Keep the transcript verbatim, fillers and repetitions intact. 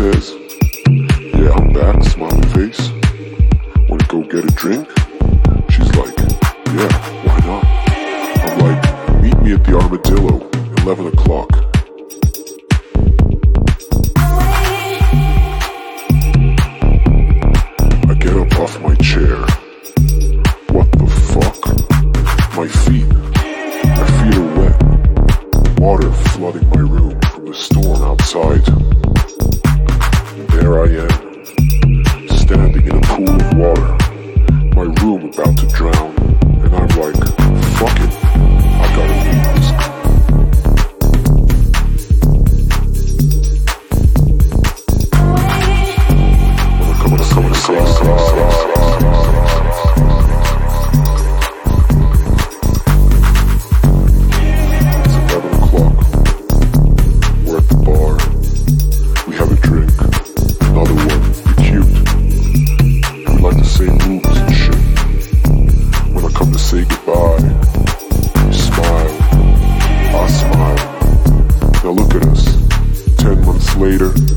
says, yeah, I'm back, smiley face. Wanna go get a drink? She's like, yeah, why not? I'm like, meet me at the Armadillo, eleven o'clock. I get up off my chair. What the fuck? My feet. My feet are wet. Water flooding my room from the storm outside. And there I am, standing in a pool of water. My room about to drown. And I'm like, fuck it. I gotta leave this. Come on, come on, come on. Say goodbye, you smile, I smile. Now look at us, ten months later.